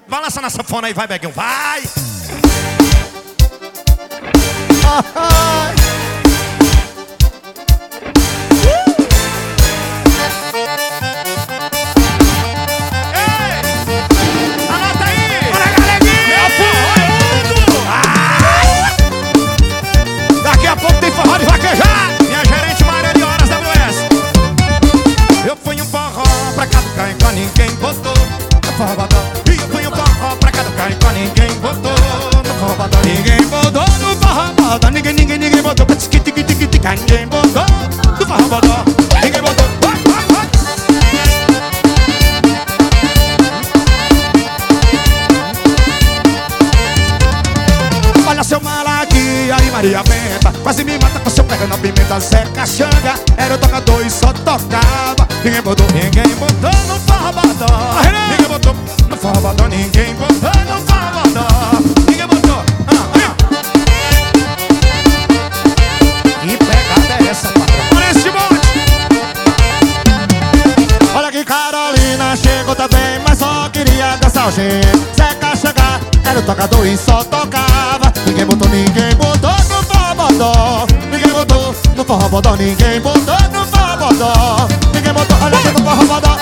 Balança na sanfona aí, vai, Beguinho, vai! Ninguém botou no forrobadão. E eu fui um forró pra cá do Caicó. Ninguém botou no forrobadão. Ninguém botou no forrobadão. Ninguém botou. Ninguém botou no forrobadão. Ninguém botou. Olha seu malaguia e Maria Benta, quase me mata com seu pé na pimenta. Zé Caxanga era o tocador e só tocava. Ninguém botou no forrobadão. Ninguém botou no forrobadão. Ninguém botou no forrobadão. Ninguém botou. Que pegada é essa, patrão? Olha esse monte. Olha que Carolina chegou também, mas só queria dançar o jeito. Zé Caxanga era o tocador e só tocava. Ninguém botou no forrobadão. Ninguém botou no forrobadão. Ninguém botou no forrobadão. Ninguém botou, olha aqui no forrobadão.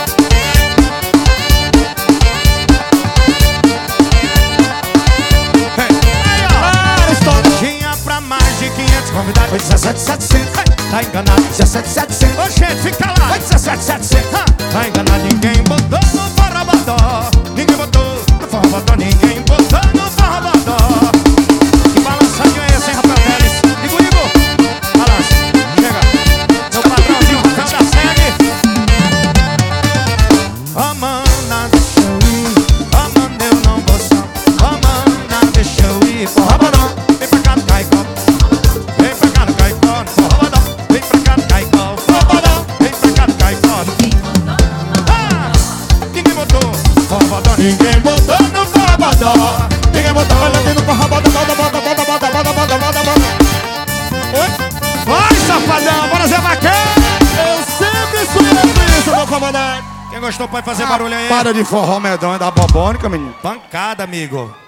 Tinha pra mais de 500 convidados. Foi 17,700. Tá enganado, 17,700. Ô gente, fica lá. Foi 17,700. Tá enganado, ninguém botou no forrobadão. Ninguém botou no forrobadão. Ninguém botou no forrobadão. Que balançadinho é esse, hein, Rafael Teles? Igor, balança, chega. Meu padrãozinho, Rafael da Segue. Ó, mana, deixa eu ir. Ó, mana, eu não vou só. Ó, mana, deixa eu ir. Forrobadão, vem pra cá no Caicó. Vem pra cá no Caicó, no forrobadão. Vem pra cá no Caicó, forrobadão. Vem pra cá no Caicó, no... Ninguém botou no forrobadão. Ninguém botou no forrobadão. Ninguém botou, olha aqui no forrobadão. Bota. Oi? Vai, safadão, bora ser bacana. Eu sempre sonhei com isso, meu comandante. Quem gostou pode fazer barulho aí. Para de forró medonho da bobônica, menino. Pancada, amigo.